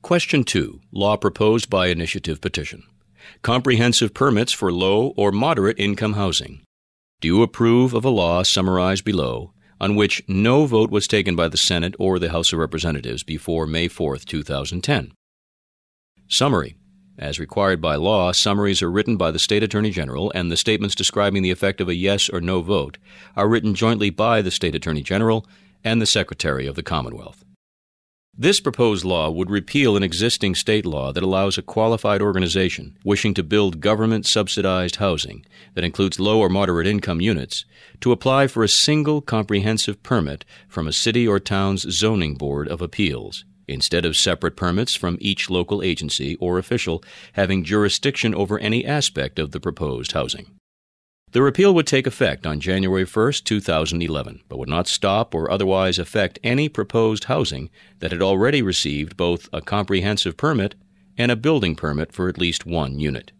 Question 2. Law proposed by initiative petition. Comprehensive permits for low or moderate income housing. Do you approve of a law summarized below on which no vote was taken by the Senate or the House of Representatives before May 4, 2010? Summary. As required by law, summaries are written by the State Attorney General, and the statements describing the effect of a yes or no vote are written jointly by the State Attorney General and the Secretary of the Commonwealth. This proposed law would repeal an existing state law that allows a qualified organization wishing to build government-subsidized housing that includes low or moderate income units to apply for a single comprehensive permit from a city or town's zoning board of appeals, instead of separate permits from each local agency or official having jurisdiction over any aspect of the proposed housing. The repeal would take effect on January 1, 2011, but would not stop or otherwise affect any proposed housing that had already received both a comprehensive permit and a building permit for at least one unit.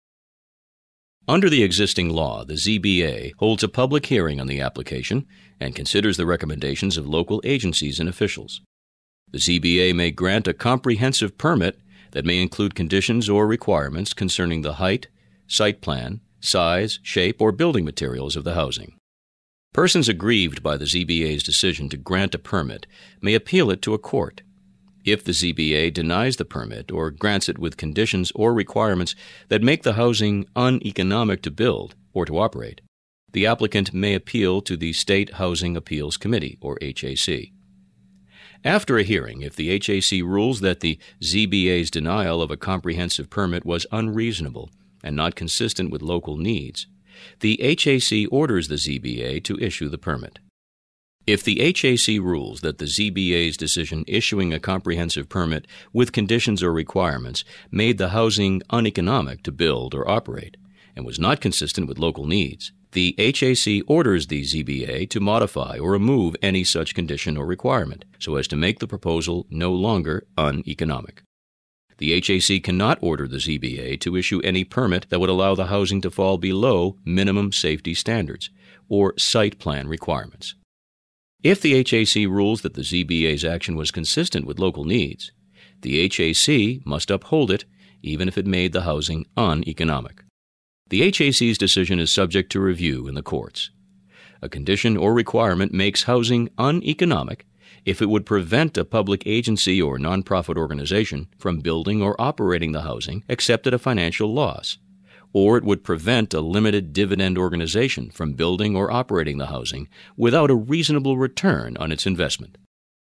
Under the existing law, the ZBA holds a public hearing on the application and considers the recommendations of local agencies and officials. The ZBA may grant a comprehensive permit that may include conditions or requirements concerning the height, site plan, size, shape, or building materials of the housing. Persons aggrieved by the ZBA's decision to grant a permit may appeal it to a court. If the ZBA denies the permit or grants it with conditions or requirements that make the housing uneconomic to build or to operate, the applicant may appeal to the State Housing Appeals Committee, or HAC. After a hearing, if the HAC rules that the ZBA's denial of a comprehensive permit was unreasonable and not consistent with local needs, the HAC orders the ZBA to issue the permit. If the HAC rules that the ZBA's decision issuing a comprehensive permit with conditions or requirements made the housing uneconomic to build or operate and was not consistent with local needs, the HAC orders the ZBA to modify or remove any such condition or requirement so as to make the proposal no longer uneconomic. The HAC cannot order the ZBA to issue any permit that would allow the housing to fall below minimum safety standards or site plan requirements. If the HAC rules that the ZBA's action was consistent with local needs, the HAC must uphold it even if it made the housing uneconomic. The HAC's decision is subject to review in the courts. A condition or requirement makes housing uneconomic if it would prevent a public agency or nonprofit organization from building or operating the housing except at a financial loss, or it would prevent a limited dividend organization from building or operating the housing without a reasonable return on its investment.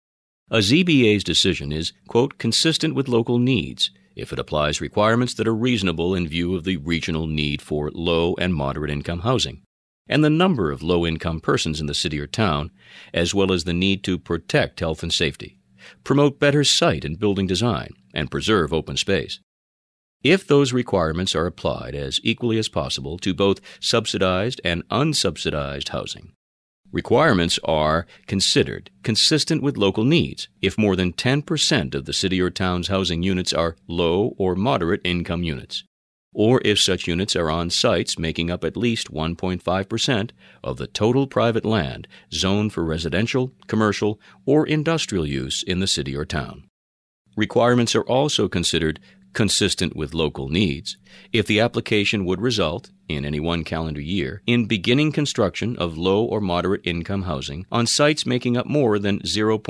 A ZBA's decision is, quote, consistent with local needs if it applies requirements that are reasonable in view of the regional need for low and moderate income housing and the number of low-income persons in the city or town, as well as the need to protect health and safety, promote better site and building design, and preserve open space. If those requirements are applied as equally as possible to both subsidized and unsubsidized housing, requirements are considered consistent with local needs if more than 10% of the city or town's housing units are low or moderate income units, or if such units are on sites making up at least 1.5% of the total private land zoned for residential, commercial, or industrial use in the city or town. Requirements are also considered consistent with local needs if the application would result, in any one calendar year, in beginning construction of low or moderate income housing on sites making up more than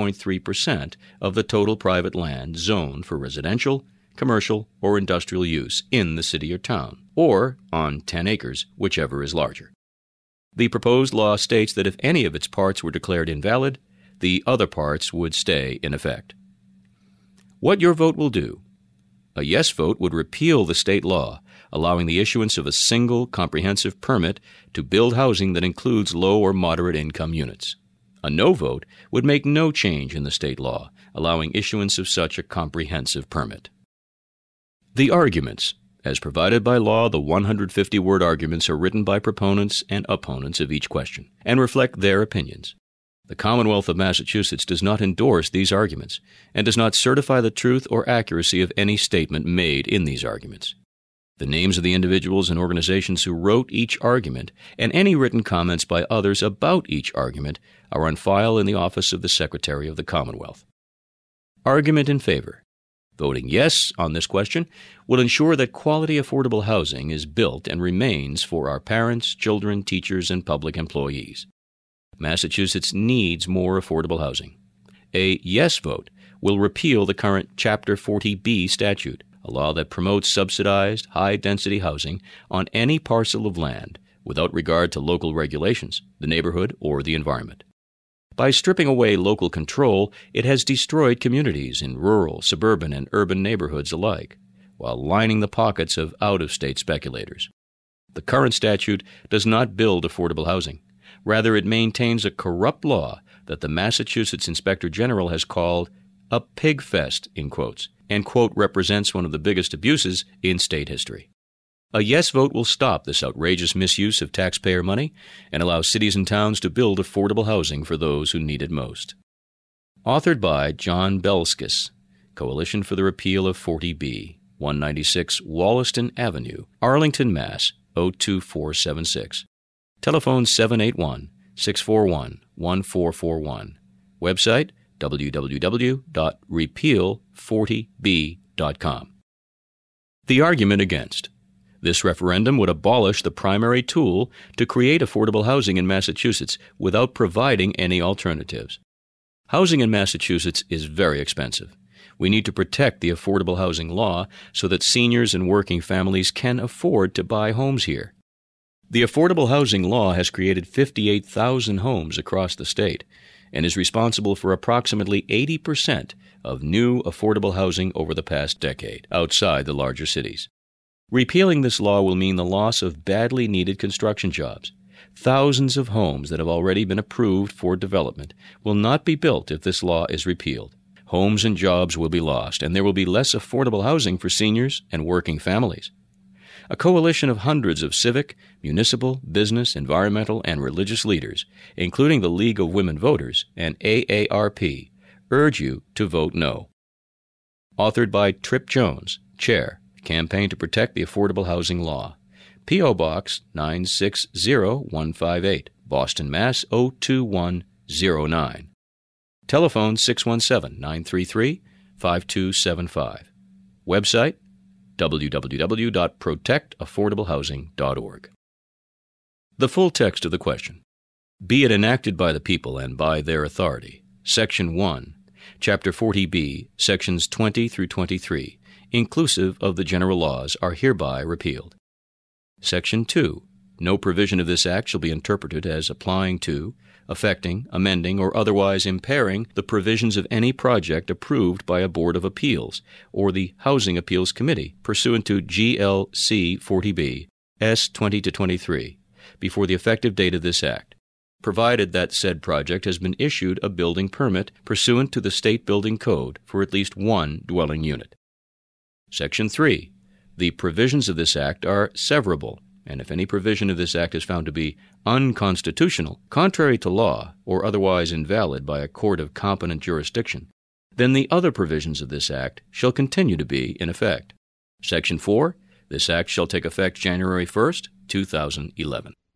0.3% of the total private land zoned for residential, commercial, or industrial use in the city or town, or on 10 acres, whichever is larger. The proposed law states that if any of its parts were declared invalid, the other parts would stay in effect. What your vote will do: a yes vote would repeal the state law, allowing the issuance of a single comprehensive permit to build housing that includes low or moderate income units. A no vote would make no change in the state law, allowing issuance of such a comprehensive permit. The arguments. As provided by law, the 150-word arguments are written by proponents and opponents of each question and reflect their opinions. The Commonwealth of Massachusetts does not endorse these arguments and does not certify the truth or accuracy of any statement made in these arguments. The names of the individuals and organizations who wrote each argument and any written comments by others about each argument are on file in the office of the Secretary of the Commonwealth. Argument in favor. Voting yes on this question will ensure that quality affordable housing is built and remains for our parents, children, teachers, and public employees. Massachusetts needs more affordable housing. A yes vote will repeal the current Chapter 40B statute, a law that promotes subsidized, high-density housing on any parcel of land without regard to local regulations, the neighborhood, or the environment. By stripping away local control, it has destroyed communities in rural, suburban, and urban neighborhoods alike, while lining the pockets of out-of-state speculators. The current statute does not build affordable housing. Rather, it maintains a corrupt law that the Massachusetts Inspector General has called a pig fest, in quotes, and, quote, represents one of the biggest abuses in state history. A yes vote will stop this outrageous misuse of taxpayer money and allow cities and towns to build affordable housing for those who need it most. Authored by John Belskis, Coalition for the Repeal of 40B, 196 Wollaston Avenue, Arlington, Mass. 02476. Telephone 781-641-1441. Website www.repeal40b.com. The argument against. This referendum would abolish the primary tool to create affordable housing in Massachusetts without providing any alternatives. Housing in Massachusetts is very expensive. We need to protect the affordable housing law so that seniors and working families can afford to buy homes here. The affordable housing law has created 58,000 homes across the state and is responsible for approximately 80% of new affordable housing over the past decade outside the larger cities. Repealing this law will mean the loss of badly needed construction jobs. Thousands of homes that have already been approved for development will not be built if this law is repealed. Homes and jobs will be lost, and there will be less affordable housing for seniors and working families. A coalition of hundreds of civic, municipal, business, environmental, and religious leaders, including the League of Women Voters and AARP, urge you to vote no. Authored by Trip Jones, Chair, Campaign to Protect the Affordable Housing Law. P.O. Box 960158, Boston, Mass. 02109. Telephone 617-933-5275. Website www.protectaffordablehousing.org. The full text of the question. Be it enacted by the people and by their authority. Section 1, Chapter 40B, Sections 20 through 23, inclusive of the general laws, are hereby repealed. Section 2. No provision of this Act shall be interpreted as applying to, affecting, amending, or otherwise impairing the provisions of any project approved by a Board of Appeals or the Housing Appeals Committee pursuant to GLC 40B, S 20-23, before the effective date of this Act, provided that said project has been issued a building permit pursuant to the State Building Code for at least one dwelling unit. Section 3. The provisions of this Act are severable, and if any provision of this Act is found to be unconstitutional, contrary to law, or otherwise invalid by a court of competent jurisdiction, then the other provisions of this Act shall continue to be in effect. Section 4. This Act shall take effect January 1st, 2011.